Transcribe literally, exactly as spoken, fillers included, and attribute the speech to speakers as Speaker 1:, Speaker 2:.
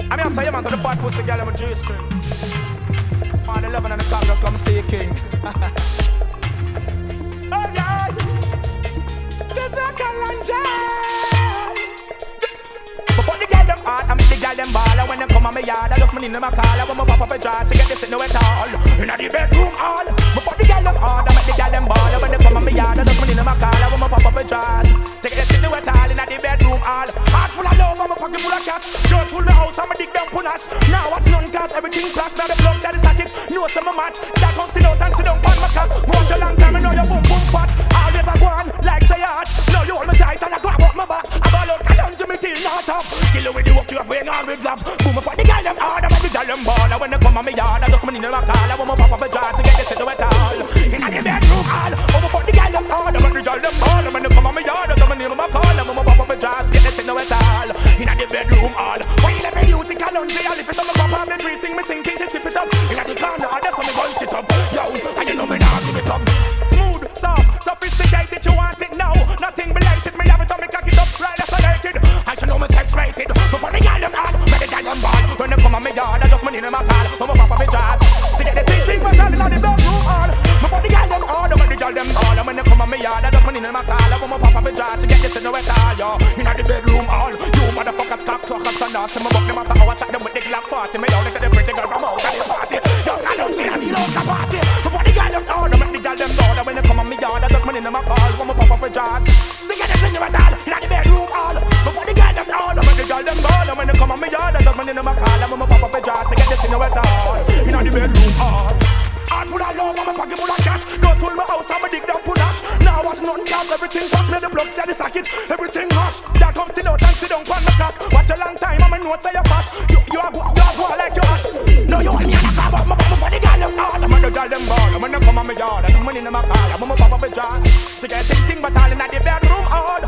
Speaker 1: I mean, I say, man, to the fat pussy girl, I'm a G-string. Man, the eleven and the Congress come see a king. Oh, yeah. There's no Kalanja. Before the girl them hard, I make the girl them ball. And when they come on my yard, I look me in my car. I want my pop up a jar to get this in the wet all. In the bedroom all. Before the girl them hard, I make the girl them ball. And when they come on my yard, I look me in my car. I want my pop up a jar to get this in the wet all. In the bedroom all. Heart full of love, I'm a pocket full of cash. Dirt full of house, I'm a dig down punash. Now what's none cause everything clash. Now the plug shot is socket. No summer match. That comes to out and sit down on my car. Watch a long time, I know you boom boom fat. Always I go on like say art. Now you hold me tight and I grab up my back. I ball out, I lunge me till not up. Kill you with the work you have when all with love. Boom up for the girl them hard, I make the girl them ball. And when they come on me yard, I just come in the call. I want my pop up a jar to get this in the wet all. In the bedroom all. Over for the girl them hard, I make the girl them ball. And when they come on me yard, I just come in my call. I want my pop up a jar to get this in the wet all. In the bedroom all. When you let me you think I lunge, I lift it up, my pop up the tree, sing me thinking she sip it up. In the corner, I just come and bunch it up. Yo, and you know me now, give it up. Smooth, soft, sophisticated, you want it now. Nothing belated, me have it on me cock it up, right as I naked. I should know me sex rated. Before the girl them hard, when the girl them ball. When they come on me yard, I just money in my car. When my papa me jar, to get the thing thing but all in the bedroom all. Before the girl them hard, when the girl them ball. When they come on me yard, I just money in my car. When my papa me jar, to get this in the wet all, yo. In the bedroom all, you motherfuckers cock clockers and nasty. Me buck them after hours, shot them with the Glock forty. Me down into the pretty girl, I'm out at the party. Yo, I don't see any local party. Before the girl them hard, when the girl them ball. When they come on me yard, I just money in my car. When my papa me jar, to get this in the wet all. In the bedroom all. Before the girl them hard, when the girl them ball. When they come on me yard, I just money in my car. When my papa me jar, to get this in the wet all. In the bedroom all. Heart full of love, I'm a pocket full of cash. Don't hold my house, I'm a dig down punash. Now what's none cash, everything touch me, the plug, see the socket. Everything hush, that comes still out and sit down on the clock. Watch a long time, I'm a note say you're fat. You, you are you are go like you're hot. No, you want me to come up, my papa for the girl them hard. I'm a the girl them ball, I'm gonna come on my yard. I'm money in my car, I'm a papa for jar. To get thing thing, but all in the bedroom hard.